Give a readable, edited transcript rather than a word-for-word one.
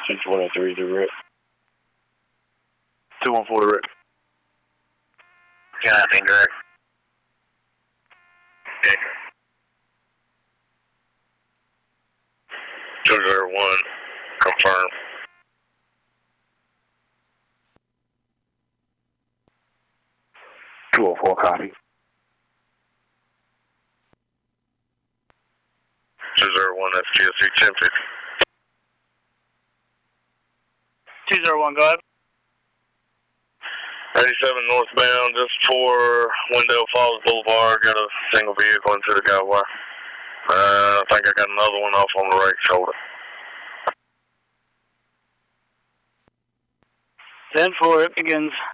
Since 103 to Rick. 214 to Rick. Yeah, I think Rick. Okay. 201, confirm. Copy. 201, FGSC 1050. 201, go ahead. 87 northbound, just for Wendell Falls Boulevard. Got a single vehicle into the guy wire. I think I got another one off on the right shoulder. 10-4, it begins.